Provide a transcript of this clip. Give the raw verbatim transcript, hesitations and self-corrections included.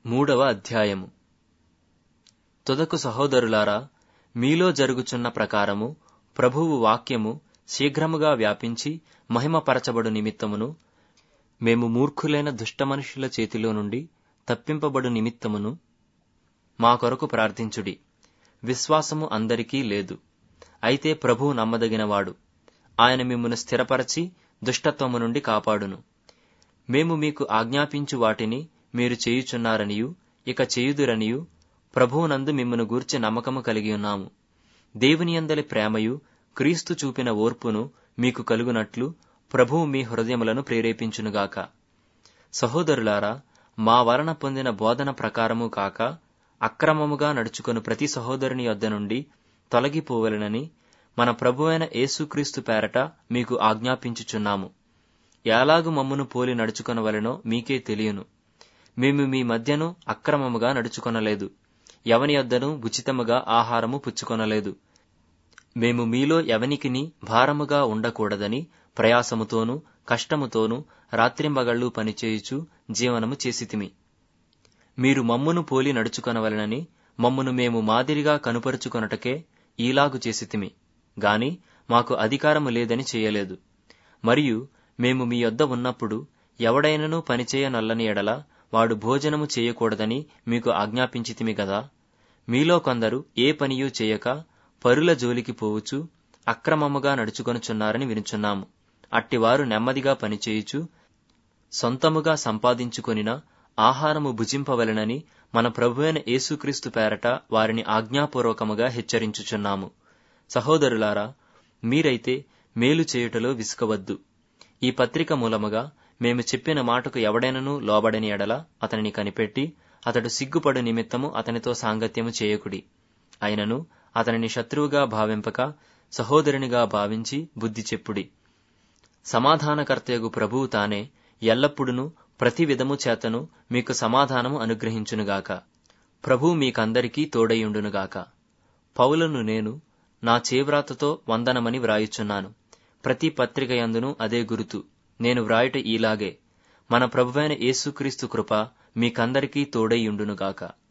మూడవ అధ్యాయము. తుదకు సహోదరులారా, మీలో జరుగుచున్న ప్రకారము ప్రభువు వాక్యము శీఘ్రముగా వ్యాపించి మహిమపరచబడు నిమిత్తమును, మేము మూర్ఖులైన దుష్ట మనుషుల చేతిలో నుండి తప్పింపబడు నిమిత్తమును మా కొరకు ప్రార్థించుడి. విశ్వాసము అందరికీ లేదు, అయితే ప్రభువు నమ్మదగినవాడు. ఆయన మిమ్మును స్థిరపరచి దుష్టత్వము నుండి కాపాడును. మేము మీకు ఆజ్ఞాపించు వాటిని మీరు చేయుచున్నారనియు ఇక చేయుదురనియు ప్రభువునందు మిమ్మును గూర్చి నమ్మకము కలిగి ఉన్నాము. దేవుని యందలి ప్రేమయు క్రీస్తు చూపిన ఓర్పును మీకు కలుగునట్లు ప్రభువు మీ హృదయములను ప్రేరేపించునుగాక. సహోదరులారా, మా వలన పొందిన బోధన ప్రకారము కాక అక్రమముగా నడుచుకొను ప్రతి సహోదరుని యొద్ద నుండి తొలగిపోవలెనని మన ప్రభువైన యేసుక్రీస్తు పేరట మీకు ఆజ్ఞాపించుచున్నాము. ఎలాగు మమ్మును పోలి నడుచుకొనవలెనో మీకే తెలియను. మేము మీ మధ్యను అక్రమముగా నడుచుకొనలేదు, ఎవని యొద్దను ఉచితముగా ఆహారము పుచ్చుకొనలేదు. మేము మీలో ఎవనికిని భారముగా ఉండకూడదని ప్రయాసముతోనూ కష్టముతోనూ రాత్రింబగళ్ళు పనిచేయుచు జీవనము చేసితిమి. మీరు మమ్మును పోలి నడుచుకొనవలెనని మమ్మును మేము మాదిరిగా కనుపరుచుకొనుటకే ఈలాగు చేసితిమి గాని మాకు అధికారము లేదని చేయలేదు. మరియు మేము మీ యొద్ద ఉన్నప్పుడు ఎవడైనను పనిచేయనొల్లని ఎడల వాడు భోజనము చేయకూడదని మీకు ఆజ్ఞాపించితిమి గదా. మీలో కొందరు ఏ పనియూ చేయక పరుల జోలికి పోవుచు అక్రమముగా నడుచుకొనుచున్నారని వినుచున్నాము. అట్టివారు నెమ్మదిగా పనిచేయుచు సొంతముగా సంపాదించుకొనిన ఆహారము భుజింపవలెనని మన ప్రభువైన యేసుక్రీస్తు పేరట వారిని ఆజ్ఞాపూర్వకముగా హెచ్చరించుచున్నాము. సహోదరులారా, మీరైతే మేలు చేయుటలో విసుకవద్దు. ఈ పత్రిక మూలముగా మేము చెప్పిన మాటకు ఎవడైనను లోబడని ఎడల అతనిని కనిపెట్టి అతడు సిగ్గుపడు నిమిత్తము అతనితో సాంగత్యము చేయకుడి. అయినను అతనిని శత్రువుగా భావింపక సహోదరునిగా భావించి బుద్ధి చెప్పుడి. సమాధానకర్తయగు ప్రభువు తానే ఎల్లప్పుడును ప్రతి విధము చేతను మీకు సమాధానము అనుగ్రహించునుగాక. ప్రభువు మీకందరికీ తోడయుండునుగాక. పౌలును నేను నా చేవ్రాతతో వందనమని వ్రాయుచున్నాను. ప్రతి పత్రిక యందును అదే గురుతు. నేను వ్రాయుట ఈలాగే: మన ప్రభువైన యేసుక్రీస్తు కృప మీకందరికీ తోడైయుండునుగాక.